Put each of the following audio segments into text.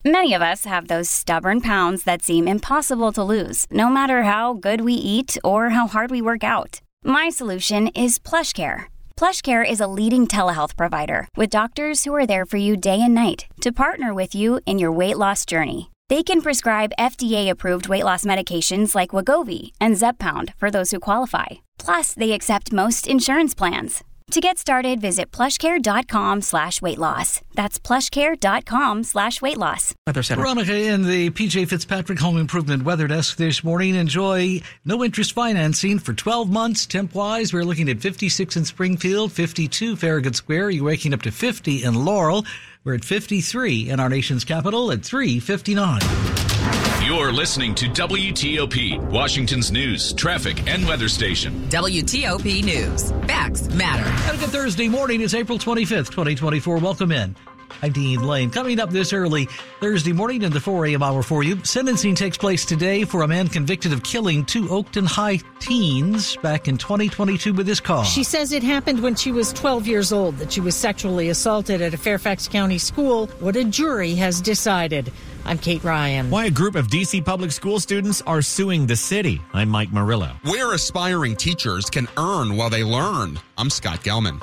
Many of us have those stubborn pounds that seem impossible to lose, no matter how good we eat or how hard we work out. My solution is PlushCare. PlushCare is a leading telehealth provider with doctors who are there for you day and night to partner with you in your weight loss journey. They can prescribe FDA-approved weight loss medications like Wegovy and Zepbound for those who qualify. Plus, they accept most insurance plans. To get started, visit plushcare.com/weightloss. That's plushcare.com/weightloss. Veronica in the PJ Fitzpatrick Home Improvement Weather Desk this morning. Enjoy no-interest financing for 12 months. Temp-wise, we're looking at 56 in Springfield, 52 Farragut Square. You're waking up to 50 in Laurel. We're at 53 in our nation's capital at 3:59. You're listening to WTOP, Washington's news, traffic, and weather station. WTOP News. Facts matter. And a good Thursday morning. It's April 25th, 2024. Welcome in. I'm Dean Lane. Coming up this early Thursday morning in the 4 a.m. hour for you. Sentencing takes place today for a man convicted of killing 2 Oakton High teens back in 2022 with his car. She says it happened when she was 12 years old, that she was sexually assaulted at a Fairfax County school. What a jury has decided. I'm Kate Ryan. Why a group of D.C. public school students are suing the city. I'm Mike Murillo. Where aspiring teachers can earn while they learn. I'm Scott Gelman.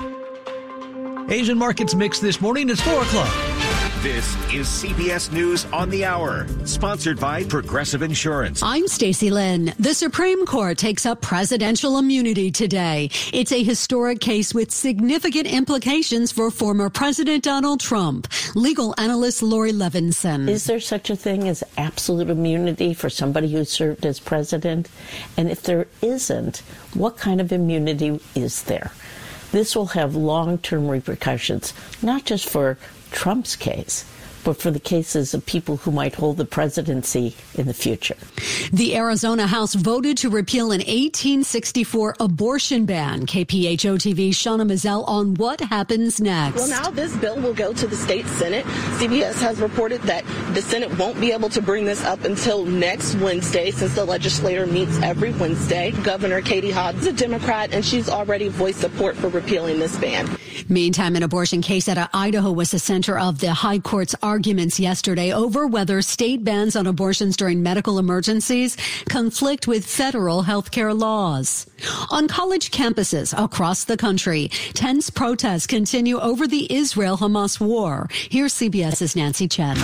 Asian markets mixed this morning. It's 4 o'clock. This is CBS News on the Hour, sponsored by Progressive Insurance. I'm Stacey Lynn. The Supreme Court takes up presidential immunity today. It's a historic case with significant implications for former President Donald Trump. Legal analyst Lori Levinson. Is there such a thing as absolute immunity for somebody who served as president? And if there isn't, what kind of immunity is there? This will have long-term repercussions, not just for Trump's case, but for the cases of people who might hold the presidency in the future. The Arizona House voted to repeal an 1864 abortion ban. KPHO TV's Shauna Mazel on what happens next. Well, now this bill will go to the state Senate. CBS has reported that the Senate won't be able to bring this up until next Wednesday, since the legislature meets every Wednesday. Governor Katie Hobbs is a Democrat, and she's already voiced support for repealing this ban. Meantime, an abortion case out of Idaho was the center of the high court's arguments yesterday over whether state bans on abortions during medical emergencies conflict with federal health care laws. On college campuses across the country, tense protests continue over the Israel-Hamas war. Here's CBS's Nancy Chen.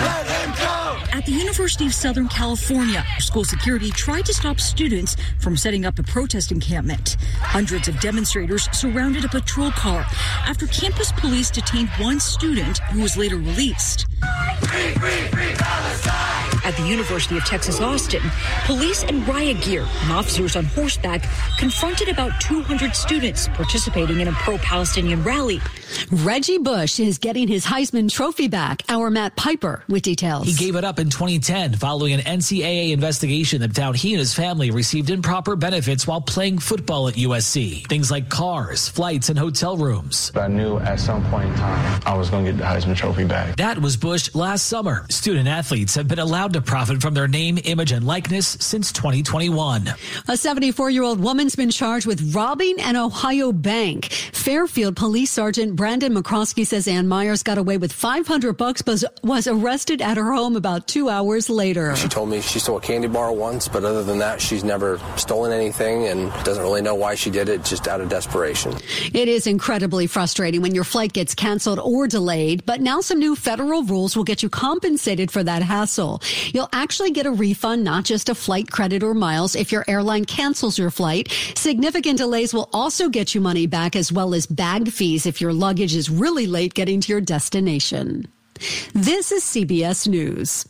At the University of Southern California, school security tried to stop students from setting up a protest encampment. Hundreds of demonstrators surrounded a patrol car after campus police detained one student who was later released. Free, free, free Palestine! At the University of Texas, Austin, police in riot gear and officers on horseback confronted about 200 students participating in a pro-Palestinian rally. Reggie Bush is getting his Heisman Trophy back. Our Matt Piper with details. He gave it up in 2010 following an NCAA investigation that found he and his family received improper benefits while playing football at USC. Things like cars, flights, and hotel rooms. I knew at some point in time I was going to get the Heisman Trophy back. That was Bush last summer. Student athletes have been allowed to profit from their name, image, and likeness since 2021. A 74-year-old woman's been charged with robbing an Ohio bank. Fairfield Police Sergeant Brandon McCroskey says Ann Myers got away with $500 but was arrested at her home about 2 hours later. She told me she stole a candy bar once, but other than that, she's never stolen anything and doesn't really know why she did it, just out of desperation. It is incredibly frustrating when your flight gets canceled or delayed, but now some new federal rules will get you compensated for that hassle. You'll actually get a refund, not just a flight credit or miles, if your airline cancels your flight. Significant delays will also get you money back, as well as bagged fees if your luggage is really late getting to your destination. This is CBS News.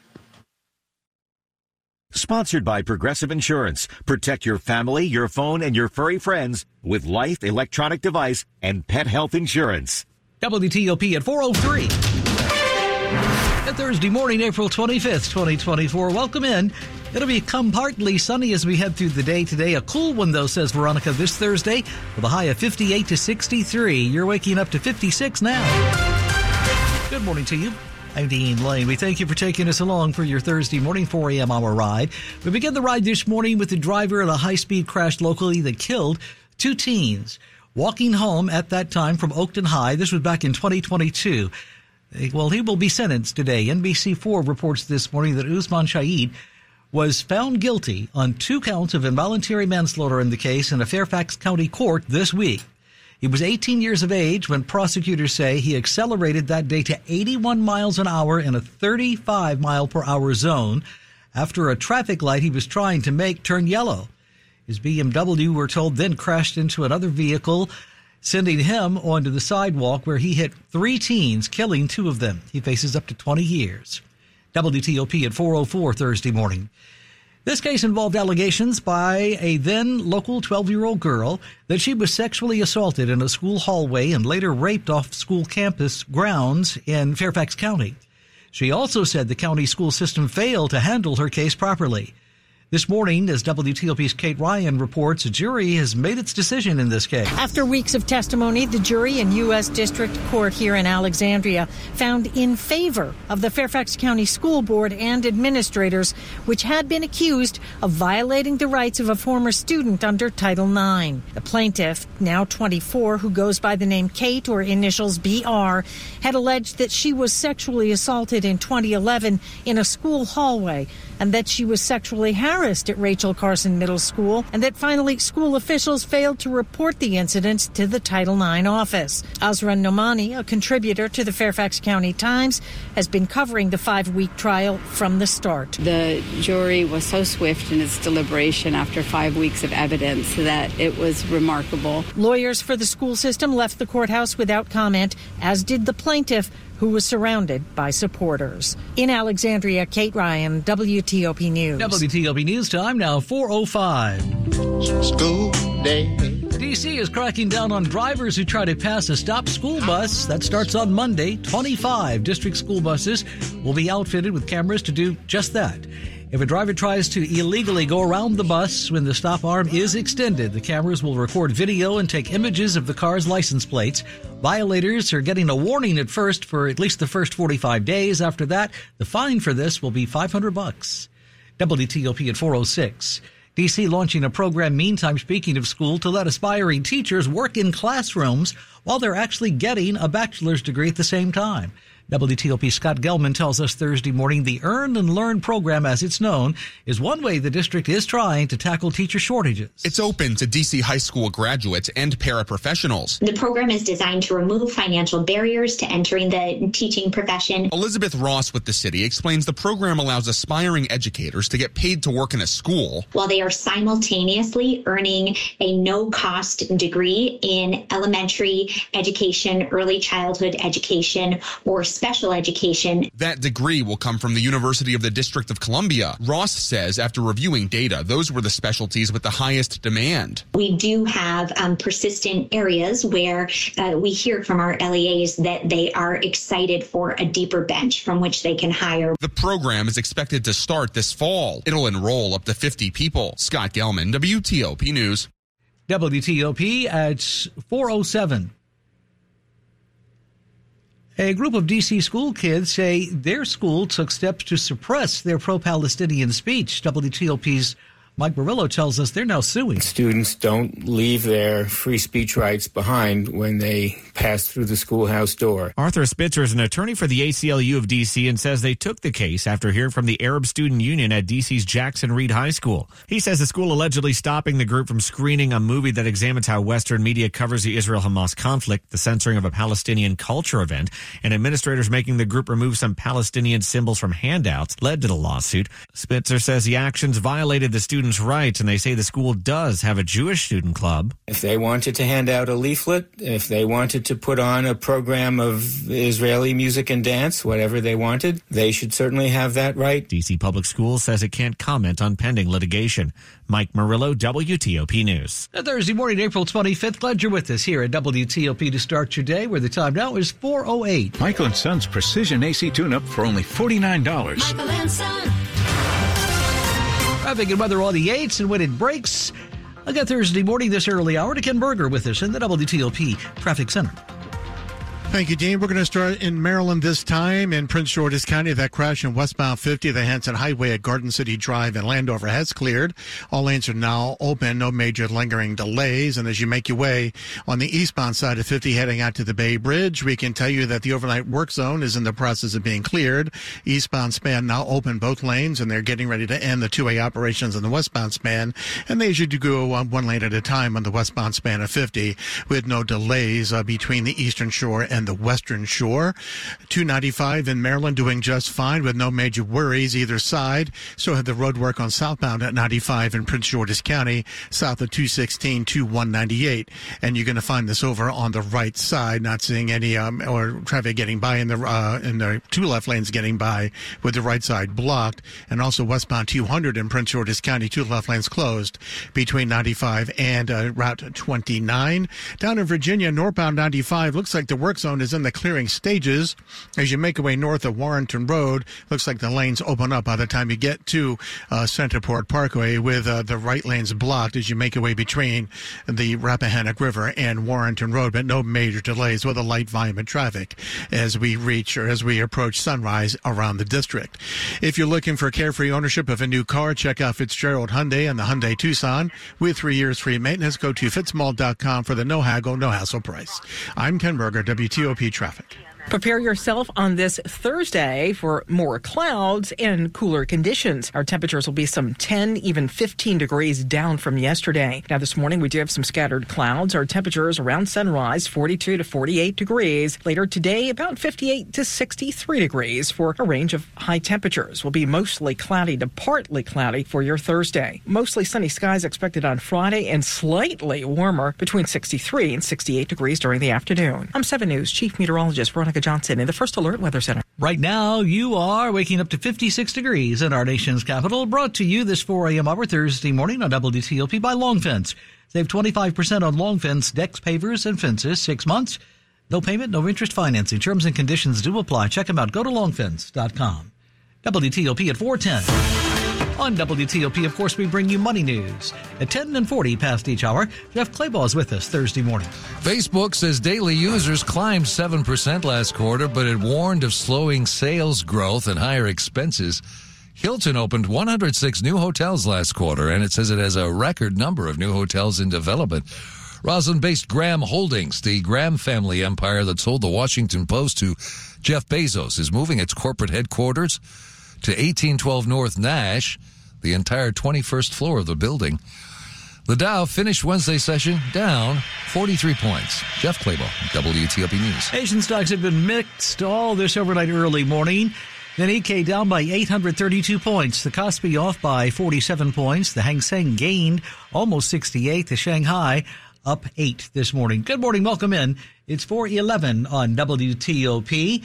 Sponsored by Progressive Insurance. Protect your family, your phone, and your furry friends with life, electronic device, and pet health insurance. WTOP at 4:03. Thursday morning, April 25th, 2024. Welcome in. It'll become partly sunny as we head through the day today. A cool one, though, says Veronica, this Thursday with a high of 58 to 63. You're waking up to 56 now. Good morning to you. I'm Dean Lane. We thank you for taking us along for your Thursday morning 4 a.m. hour ride. We begin the ride this morning with the driver of a high-speed crash locally that killed 2 teens walking home at that time from Oakton High. This was back in 2022. Well, he will be sentenced today. NBC4 reports this morning that Usman Shahid was found guilty on 2 counts of involuntary manslaughter in the case in a Fairfax County court this week. He was 18 years of age when prosecutors say he accelerated that day to 81 miles an hour in a 35 mile per hour zone after a traffic light he was trying to make turned yellow. His BMW, we're told, then crashed into another vehicle, sending him onto the sidewalk where he hit 3 teens, killing 2 of them. He faces up to 20 years. WTOP at 4:04 Thursday morning. This case involved allegations by a then local 12-year-old girl that she was sexually assaulted in a school hallway and later raped off school campus grounds in Fairfax County. She also said the county school system failed to handle her case properly. This morning, as WTOP's Kate Ryan reports, a jury has made its decision in this case. After weeks of testimony, the jury in U.S. District Court here in Alexandria found in favor of the Fairfax County School Board and administrators, which had been accused of violating the rights of a former student under Title IX. The plaintiff, now 24, who goes by the name Kate or initials BR, had alleged that she was sexually assaulted in 2011 in a school hallway and that she was sexually harassed at Rachel Carson Middle School, and that finally school officials failed to report the incident to the Title IX office. Azra Nomani, a contributor to the Fairfax County Times, has been covering the 5-week trial from the start. The jury was so swift in its deliberation after 5 weeks of evidence that it was remarkable. Lawyers for the school system left the courthouse without comment, as did the plaintiff, who was surrounded by supporters. In Alexandria, Kate Ryan, WTOP News. WTOP News time now, 4:05. School day. D.C. is cracking down on drivers who try to pass a stopped school bus. That starts on Monday. 25 district school buses will be outfitted with cameras to do just that. If a driver tries to illegally go around the bus when the stop arm is extended, the cameras will record video and take images of the car's license plates. Violators are getting a warning at first for at least the first 45 days. After that, the fine for this will be $500. WTOP at 4:06. D.C. launching a program, meantime, speaking of school, to let aspiring teachers work in classrooms while they're actually getting a bachelor's degree at the same time. WTOP's Scott Gelman tells us Thursday morning the Earn and Learn program, as it's known, is one way the district is trying to tackle teacher shortages. It's open to D.C. high school graduates and paraprofessionals. The program is designed to remove financial barriers to entering the teaching profession. Elizabeth Ross with the city explains the program allows aspiring educators to get paid to work in a school while they are simultaneously earning a no-cost degree in elementary education, early childhood education, or special education. That degree will come from the University of the District of Columbia. Ross says after reviewing data, those were the specialties with the highest demand. We do have persistent areas where we hear from our LEAs that they are excited for a deeper bench from which they can hire. The program is expected to start this fall. It'll enroll up to 50 people. Scott Gelman, WTOP News. WTOP at 4:07. A group of D.C. school kids say their school took steps to suppress their pro-Palestinian speech. WTOP's Mike Murillo tells us they're now suing. Students don't leave their free speech rights behind when they pass through the schoolhouse door. Arthur Spitzer is an attorney for the ACLU of D.C. and says they took the case after hearing from the Arab Student Union at D.C.'s Jackson Reed High School. He says the school allegedly stopping the group from screening a movie that examines how Western media covers the Israel-Hamas conflict, the censoring of a Palestinian culture event, and administrators making the group remove some Palestinian symbols from handouts led to the lawsuit. Spitzer says the actions violated the students' rights, and they say the school does have a Jewish student club. If they wanted to hand out a leaflet, if they wanted to put on a program of Israeli music and dance, whatever they wanted, they should certainly have that right. D.C. Public Schools says it can't comment on pending litigation. Mike Murillo, WTOP News. Thursday morning, April 25th. Glad you're with us here at WTOP to start your day, where the time now is 4:08. Michael & Son's Precision AC Tune-Up for only $49. Michael & Son. Traffic and weather on the 8s and when it breaks. I got Thursday morning this early hour to Ken Berger with us in the WTOP Traffic Center. Thank you, Dean. We're going to start in Maryland this time in Prince George's County. That crash in westbound 50, the Hanson Highway at Garden City Drive in Landover has cleared. All lanes are now open. No major lingering delays. And as you make your way on the eastbound side of 50 heading out to the Bay Bridge, we can tell you that the overnight work zone is in the process of being cleared. Eastbound span now open both lanes, and they're getting ready to end the two-way operations on the westbound span. And they usually go on one lane at a time on the westbound span of 50 with no delays between the eastern shore and the western shore. 295 in Maryland doing just fine with no major worries either side. So had the road work on southbound at 95 in Prince George's County, south of 216 to 198. And you're going to find this over on the right side, not seeing any or traffic getting by in the two left lanes getting by with the right side blocked. And also westbound 200 in Prince George's County, two left lanes closed between 95 and Route 29. Down in Virginia, northbound 95 looks like the work zone is in the clearing stages. As you make your way north of Warrenton Road, looks like the lanes open up by the time you get to Centerport Parkway with the right lanes blocked as you make your way between the Rappahannock River and Warrenton Road, but no major delays with a light volume of traffic as we approach sunrise around the district. If you're looking for carefree ownership of a new car, check out Fitzgerald Hyundai and the Hyundai Tucson. With 3 years free maintenance, go to fitzmall.com for the no haggle, no hassle price. I'm Ken Berger, WTOP Traffic. Prepare yourself on this Thursday for more clouds and cooler conditions. Our temperatures will be some 10, even 15 degrees down from yesterday. Now, this morning, we do have some scattered clouds. Our temperatures around sunrise, 42 to 48 degrees. Later today, about 58 to 63 degrees for a range of high temperatures. Will be mostly cloudy to partly cloudy for your Thursday. Mostly sunny skies expected on Friday and slightly warmer between 63 and 68 degrees during the afternoon. I'm 7 News Chief Meteorologist Veronica Johnson in the First Alert Weather Center. Right now, you are waking up to 56 degrees in our nation's capital. Brought to you this 4 a.m. hour Thursday morning on WTOP by Long Fence. Save 25% on Long Fence decks, pavers, and fences. 6 months. No payment, no interest financing. Terms and conditions do apply. Check them out. Go to longfence.com. WTOP at 4:10. On WTOP, of course, we bring you money news. At 10 and 40 past each hour, Jeff Claybaugh is with us Thursday morning. Facebook says daily users climbed 7% last quarter, but it warned of slowing sales growth and higher expenses. Hilton opened 106 new hotels last quarter, and it says it has a record number of new hotels in development. Roslyn-based Graham Holdings, the Graham family empire that sold the Washington Post to Jeff Bezos, is moving its corporate headquarters to 1812 North Nash, the entire 21st floor of the building. The Dow finished Wednesday session down 43 points. Jeff Claybaugh, WTOP News. Asian stocks have been mixed all this overnight early morning. The Nikkei down by 832 points. The Kospi off by 47 points. The Hang Seng gained almost 68. The Shanghai up 8 this morning. Good morning. Welcome in. It's 4:11 on WTOP.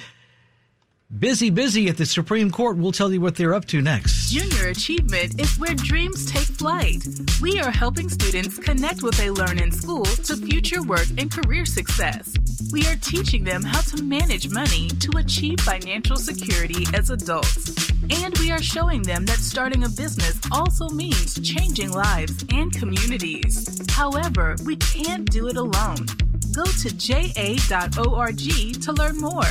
Busy at the Supreme Court. We'll tell you what they're up to next. Junior Achievement is where dreams take flight. We are helping students connect what they learn in school to future work and career success. We are teaching them how to manage money to achieve financial security as adults. And we are showing them that starting a business also means changing lives and communities. However, we can't do it alone. Go to ja.org to learn more.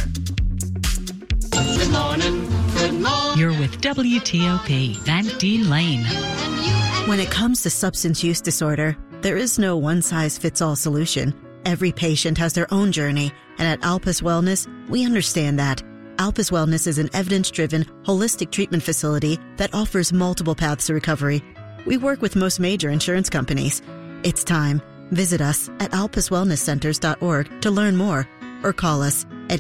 Good morning. Good morning. You're with WTOP. I'm Dean Lane. When it comes to substance use disorder, there is no one-size-fits-all solution. Every patient has their own journey, and at Alpus Wellness, we understand that. Alpus Wellness is an evidence-driven, holistic treatment facility that offers multiple paths to recovery. We work with most major insurance companies. It's time. Visit us at alpuswellnesscenters.org to learn more, or call us at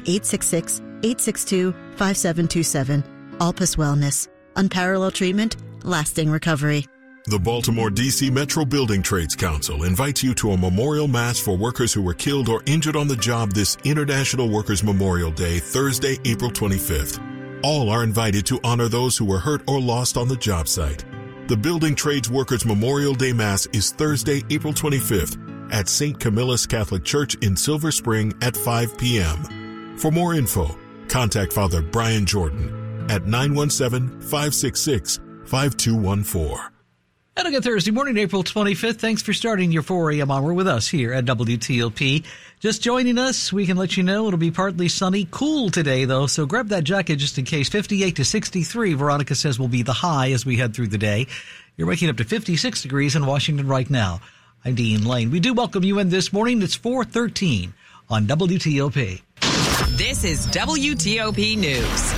866-862-5727. Alpus Wellness. Unparalleled treatment, lasting recovery. The Baltimore D.C. Metro Building Trades Council invites you to a memorial mass for workers who were killed or injured on the job this International Workers' Memorial Day, Thursday, April 25th. All are invited to honor those who were hurt or lost on the job site. The Building Trades Workers' Memorial Day Mass is Thursday, April 25th at St. Camillus Catholic Church in Silver Spring at 5 p.m. For more info, contact Father Brian Jordan at 917-566-5214. And a good Thursday morning, April 25th. Thanks for starting your 4 a.m. hour with us here at WTOP. Just joining us, we can let you know it'll be partly sunny, cool today, though, so grab that jacket just in case. 58 to 63, Veronica says, will be the high as we head through the day. You're waking up to 56 degrees in Washington right now. I'm Dean Lane. We do welcome you in this morning. It's 4:13 on WTOP. This is WTOP News.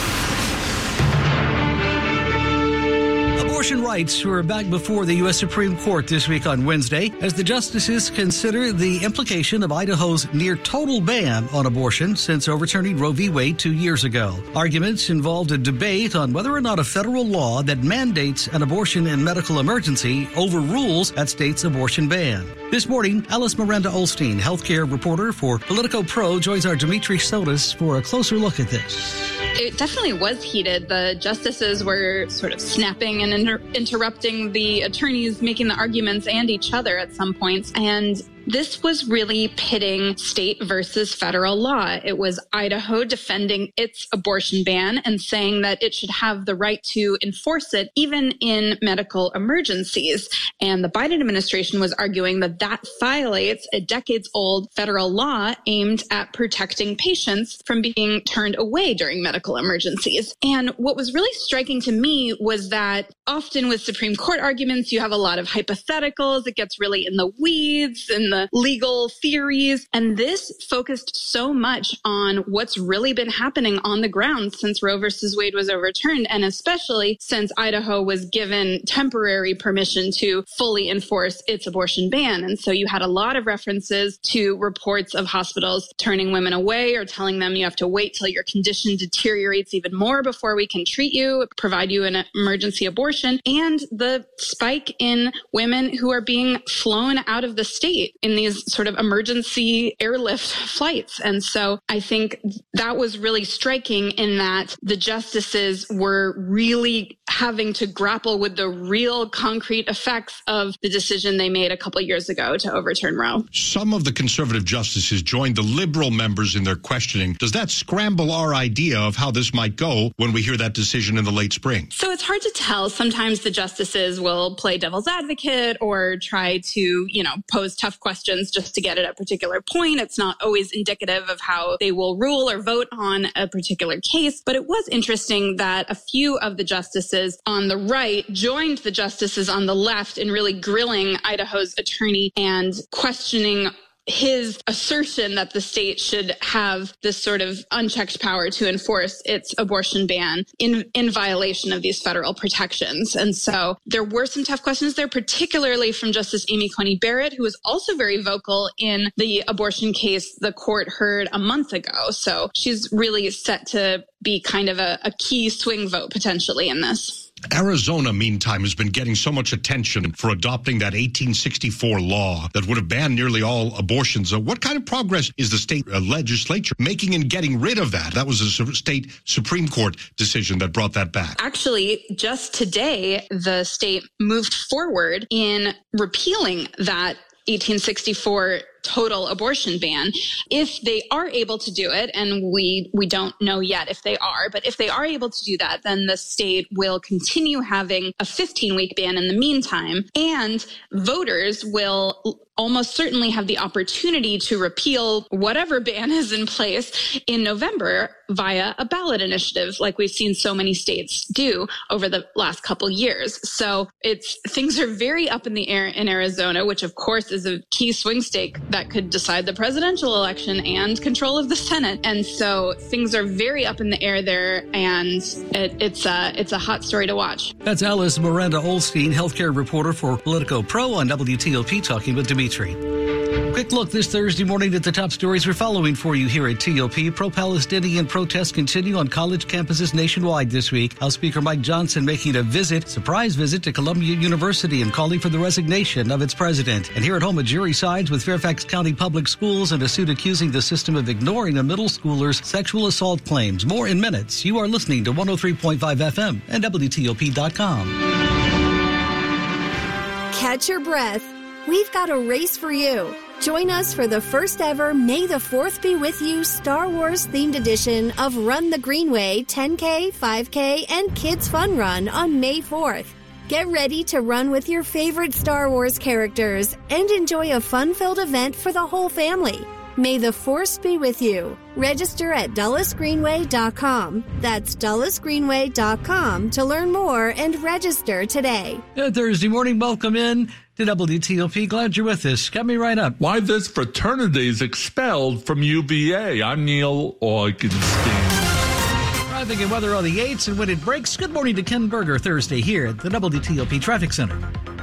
Abortion rights were back before the U.S. Supreme Court this week on Wednesday as the justices consider the implication of Idaho's near-total ban on abortion since overturning Roe v. Wade 2 years ago. Arguments involved a debate on whether or not a federal law that mandates an abortion in medical emergency overrules that state's abortion ban. This morning, Alice Miranda Olstein, healthcare reporter for Politico Pro, joins our Dimitri Sotis for a closer look at this. It definitely was heated. The justices were sort of snapping and interrupting the attorneys making the arguments and each other at some points. And this was really pitting state versus federal law. It was Idaho defending its abortion ban and saying that it should have the right to enforce it even in medical emergencies. And the Biden administration was arguing that that violates a decades-old federal law aimed at protecting patients from being turned away during medical emergencies. And what was really striking to me was that often with Supreme Court arguments, you have a lot of hypotheticals. It gets really in the weeds and the legal theories. And this focused so much on what's really been happening on the ground since Roe versus Wade was overturned, and especially since Idaho was given temporary permission to fully enforce its abortion ban. And so you had a lot of references to reports of hospitals turning women away or telling them you have to wait till your condition deteriorates even more before we can treat you, provide you an emergency abortion, and the spike in women who are being flown out of the state in these sort of emergency airlift flights. And so I think that was really striking in that the justices were really having to grapple with the real concrete effects of the decision they made a couple of years ago to overturn Roe. Some of the conservative justices joined the liberal members in their questioning. Does that scramble our idea of how this might go when we hear that decision in the late spring? So it's hard to tell. Sometimes the justices will play devil's advocate or try to, pose tough questions just to get at a particular point. It's not always indicative of how they will rule or vote on a particular case. But it was interesting that a few of the justices on the right joined the justices on the left in really grilling Idaho's attorney and questioning his assertion that the state should have this sort of unchecked power to enforce its abortion ban in violation of these federal protections. And so there were some tough questions there, particularly from Justice Amy Coney Barrett, who was also very vocal in the abortion case the court heard a month ago. So she's really set to be kind of a key swing vote potentially in this. Arizona, meantime, has been getting so much attention for adopting that 1864 law that would have banned nearly all abortions. What kind of progress is the state legislature making in getting rid of that? That was a state Supreme Court decision that brought that back. Actually, just today, the state moved forward in repealing that 1864 total abortion ban. If they are able to do it, and we don't know yet if they are, but if they are able to do that, then the state will continue having a 15-week ban in the meantime, and voters will almost certainly have the opportunity to repeal whatever ban is in place in November via a ballot initiative, like we've seen so many states do over the last couple years. So things are very up in the air in Arizona, which of course is a key swing state that could decide the presidential election and control of the Senate. And so things are very up in the air there, and it's a hot story to watch. That's Alice Miranda Olstein, healthcare reporter for Politico Pro on WTOP, talking with Dimitri. Quick look this Thursday morning at the top stories we're following for you here at TOP. Pro-Palestinian protests continue on college campuses nationwide this week. House Speaker Mike Johnson making a surprise visit to Columbia University and calling for the resignation of its president. And here at home, a jury sides with Fairfax County Public Schools in a suit accusing the system of ignoring a middle schooler's sexual assault claims. More in minutes. You are listening to 103.5 FM and WTOP.com. Catch your breath. We've got a race for you. Join us for the first ever May the 4th Be With You Star Wars themed edition of Run the Greenway 10K, 5K, and Kids Fun Run on May 4th. Get ready to run with your favorite Star Wars characters and enjoy a fun-filled event for the whole family. May the Force be with you. Register at DullasGreenway.com. That's DullasGreenway.com to learn more and register today. Thursday morning, welcome in to WTOP. Glad you're with us. Got me right up. Why this fraternity is expelled from UVA. I'm Neil Augenstein. Traffic and weather on the 8s and when it breaks. Good morning to Ken Berger Thursday here at the WTOP Traffic Center.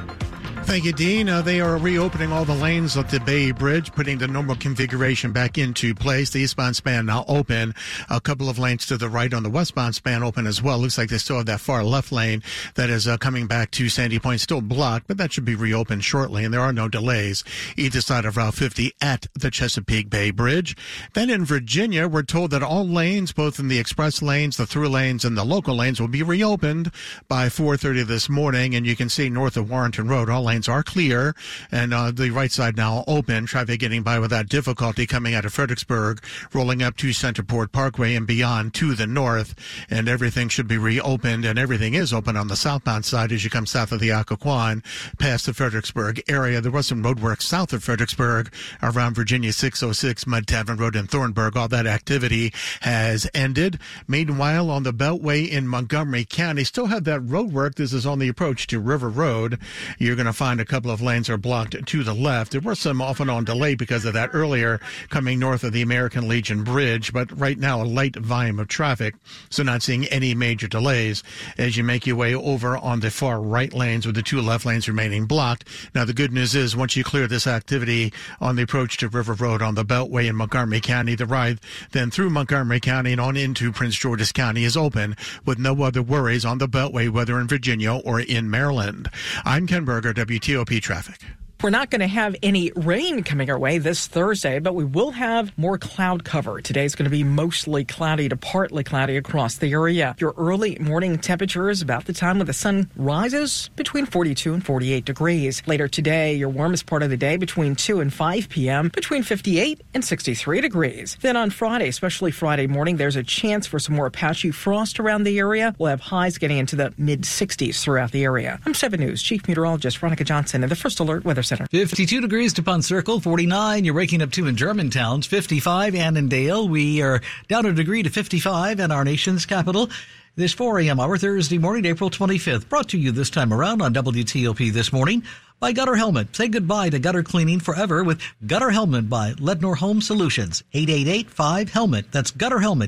Thank you, Dean. They are reopening all the lanes of the Bay Bridge, putting the normal configuration back into place. The eastbound span now open. A couple of lanes to the right on the westbound span open as well. Looks like they still have that far left lane that is coming back to Sandy Point, still blocked, but that should be reopened shortly. And there are no delays either side of Route 50 at the Chesapeake Bay Bridge. Then in Virginia, we're told that all lanes, both in the express lanes, the through lanes, and the local lanes, will be reopened by 4:30 this morning. And you can see north of Warrenton Road, all lanes are clear, and the right side now open. Traffic getting by without difficulty coming out of Fredericksburg, rolling up to Centerport Parkway and beyond to the north, and everything should be reopened, and everything is open on the southbound side as you come south of the Occoquan past the Fredericksburg area. There was some road work south of Fredericksburg around Virginia 606, Mud Tavern Road in Thornburg. All that activity has ended. Meanwhile, on the Beltway in Montgomery County, still have that road work. This is on the approach to River Road. You're going to find a couple of lanes are blocked to the left. There were some off and on delay because of that earlier coming north of the American Legion Bridge, but right now a light volume of traffic, so not seeing any major delays as you make your way over on the far right lanes with the two left lanes remaining blocked. Now the good news is once you clear this activity on the approach to River Road on the Beltway in Montgomery County, the ride then through Montgomery County and on into Prince George's County is open with no other worries on the Beltway, whether in Virginia or in Maryland. I'm Ken Berger, WTOP Traffic. We're not going to have any rain coming our way this Thursday, but we will have more cloud cover. Today's going to be mostly cloudy to partly cloudy across the area. Your early morning temperature is about the time when the sun rises, between 42 and 48 degrees. Later today, your warmest part of the day between 2 and 5 p.m., between 58 and 63 degrees. Then on Friday, especially Friday morning, there's a chance for some more patchy frost around the area. We'll have highs getting into the mid-60s throughout the area. I'm 7 News Chief Meteorologist Veronica Johnson in the First Alert Weather Center. 52 degrees to Pond Circle, 49 you're waking up to in Germantown, 55 Annandale. We are down a degree to 55 in our nation's capital. This 4 a.m. hour, Thursday morning, April 25th, brought to you this time around on WTOP This Morning by Gutter Helmet. Say goodbye to gutter cleaning forever with Gutter Helmet by Lednor Home Solutions. 888-5-HELMET. That's Gutter Helmet,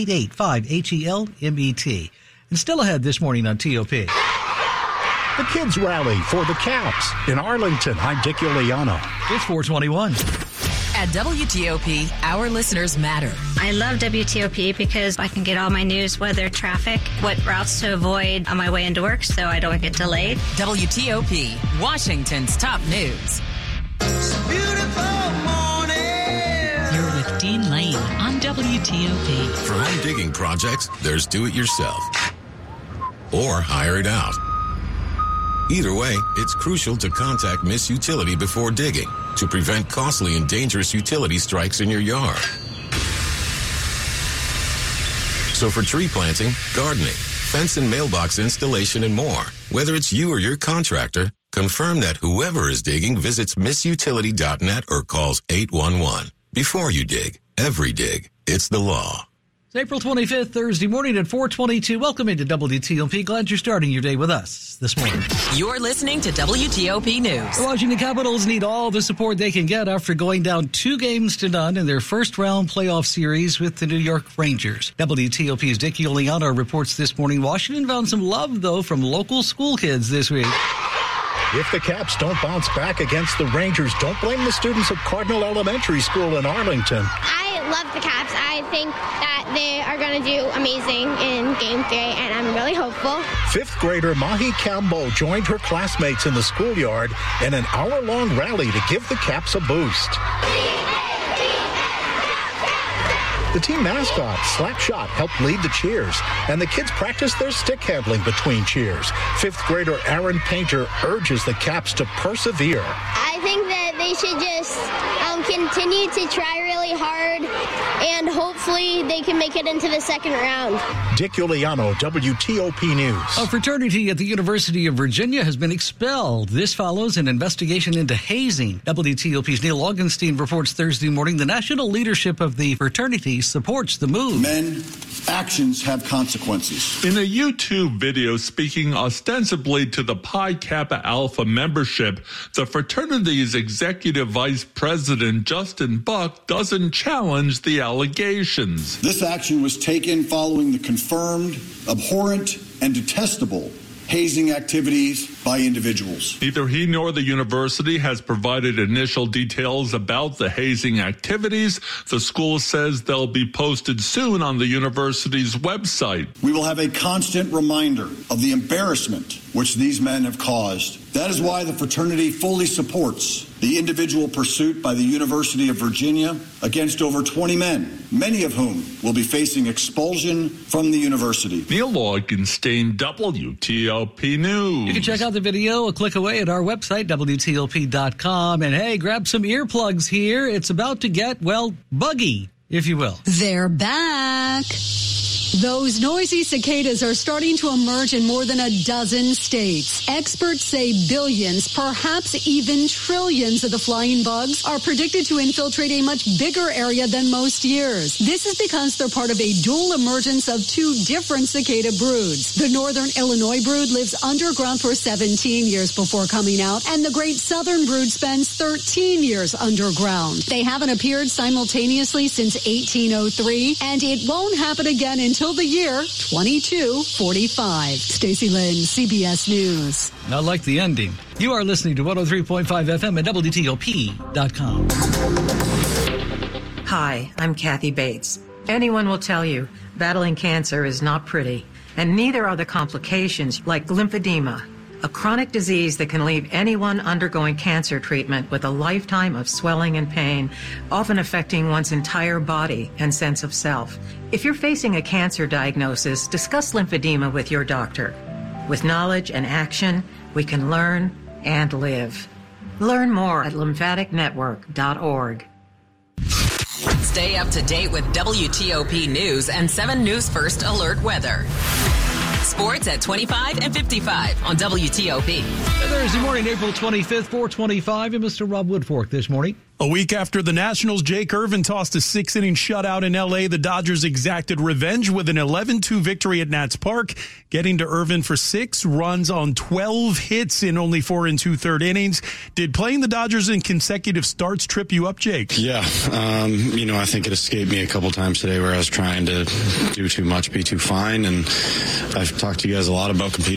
888-5-HELMET. And still ahead this morning on TOP. The Kids Rally for the Caps in Arlington. I'm Dick Iuliano. It's 421. At WTOP, our listeners matter. I love WTOP because I can get all my news, weather, traffic, what routes to avoid on my way into work so I don't get delayed. WTOP, Washington's top news. It's a beautiful morning. You're with Dean Lane on WTOP. For home digging projects, there's do it yourself or hire it out. Either way, it's crucial to contact Miss Utility before digging to prevent costly and dangerous utility strikes in your yard. So for tree planting, gardening, fence and mailbox installation, and more, whether it's you or your contractor, confirm that whoever is digging visits missutility.net or calls 811. Before you dig, every dig, it's the law. It's April 25th, Thursday morning at 422. Welcome into WTOP. Glad you're starting your day with us this morning. You're listening to WTOP News. The Washington Capitals need all the support they can get after going down 2-0 in their first-round playoff series with the New York Rangers. WTOP's Dick Iuliano reports this morning Washington found some love, though, from local school kids this week. If the Caps don't bounce back against the Rangers, don't blame the students at Cardinal Elementary School in Arlington. I love the Caps. I think that they are going to do amazing in Game 3, and I'm really hopeful. 5th grader Mahi Campbell joined her classmates in the schoolyard in an hour-long rally to give the Caps a boost. The team mascot, Slapshot, helped lead the cheers, and the kids practiced their stick handling between cheers. 5th grader Aaron Painter urges the Caps to persevere. I think that they should just continue to try really hard, and hopefully they can make it into the second round. Dick Iuliano, WTOP News. A fraternity at the University of Virginia has been expelled. This follows an investigation into hazing. WTOP's Neil Augenstein reports Thursday morning the national leadership of the fraternity supports the move. Men, actions have consequences. In a YouTube video speaking ostensibly to the Pi Kappa Alpha membership, the fraternity's executive vice president, Justin Buck, doesn't challenge the allegations. This action was taken following the confirmed, abhorrent, and detestable hazing activities by individuals. Neither he nor the university has provided initial details about the hazing activities. The school says they'll be posted soon on the university's website. We will have a constant reminder of the embarrassment which these men have caused. That is why the fraternity fully supports the individual pursuit by the University of Virginia against over 20 men, many of whom will be facing expulsion from the university. Neil Augenstein, WTOP News. You can check out the video a click away at our website, WTOP.com. And hey, grab some earplugs here. It's about to get, well, buggy, if you will. They're back. Those noisy cicadas are starting to emerge in more than a dozen states. Experts say billions, perhaps even trillions of the flying bugs are predicted to infiltrate a much bigger area than most years. This is because they're part of a dual emergence of two different cicada broods. The northern Illinois brood lives underground for 17 years before coming out, and the great southern brood spends 13 years underground. They haven't appeared simultaneously since 1803, and it won't happen again until the year 2245. Stacey Lynn, CBS News. I like the ending. You are listening to 103.5 FM at WTOP.com. Hi, I'm Kathy Bates. Anyone will tell you battling cancer is not pretty, and neither are the complications like lymphedema, a chronic disease that can leave anyone undergoing cancer treatment with a lifetime of swelling and pain, often affecting one's entire body and sense of self. If you're facing a cancer diagnosis, discuss lymphedema with your doctor. With knowledge and action, we can learn and live. Learn more at lymphaticnetwork.org. Stay up to date with WTOP News and 7 News First Alert Weather. Sports at 25 and 55 on WTOP. Thursday morning, April 25th, 425, and Mr. Rob Woodfork this morning. A week after the Nationals, Jake Irvin tossed a 6-inning shutout in L.A., the Dodgers exacted revenge with an 11-2 victory at Nats Park, getting to Irvin for 6 runs on 12 hits in only 4 2/3 innings. Did playing the Dodgers in consecutive starts trip you up, Jake? Yeah. I think it escaped me a couple times today where I was trying to do too much, be too fine, and I've talked to you guys a lot about competing